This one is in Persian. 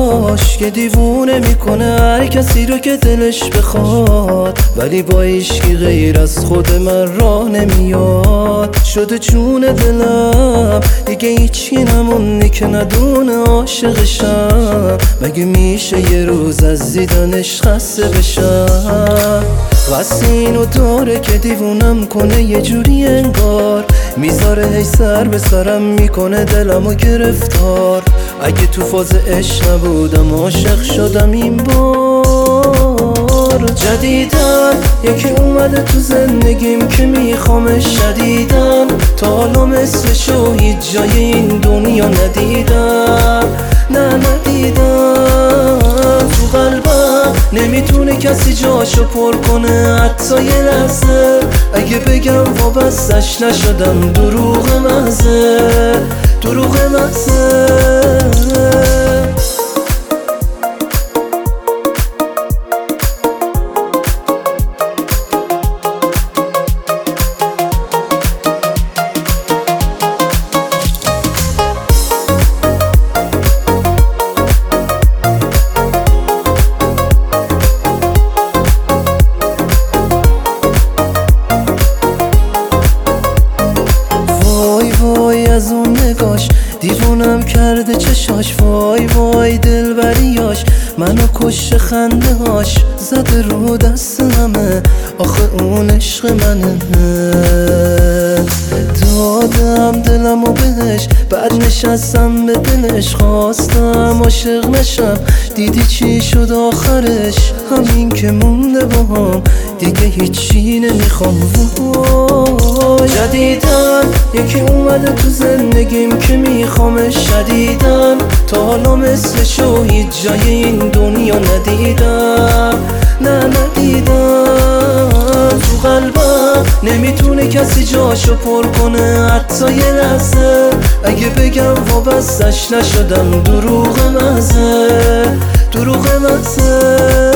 عشقاش که دیوونه میکنه هر کسی رو که دلش بخواد، ولی با عشقی غیر از خود من راه نمیاد. شده جون دلم دیگه هیچی نمونی که ندونه عاشقشم. مگه میشه یه روز از دیدنش خسته بشم؟ واسه اینو داره که دیوونم کنه یه جوری انگار، میذاره هی سر به سرم میکنه دلمو گرفتار. اگه تو فاز عشق نبودم عاشق شدم این بار. جدیدن یکی اومده تو زندگیم که میخوامش شدیدن، تا حالا مثلشو هیچ جای این دنیا ندیدم. نه ندیدم. تو قلبم نمیتونه کسی جاشو پر کنه حتی یه لحظه. اگه بگم وابستش نشدم دروغ محضه، دروغ محضه. از اون نگاش دیوونم کرده چشاش، وای وای دلبریاش منو کشته خنده هاش، زده رو دست همه آخه اون عشق منه. دادم دلمو بهش بعد نشستم به دلش، خواستم عاشق نشم دیدی چی شد آخرش؟ همین که مونده باهام دیگه هیچی نمیخوام. جدیدن یکی اومده تو زندگیم که میخوامش شدیدن، تا حالا مثلشو هیچ جای این دنیا ندیدم. نه ندیدم. تو قلبم نمیتونه کسی جاشو پر کنه حتی یه لحظه. اگه بگم وابستش نشدم دروغ محضه، دروغ محضه.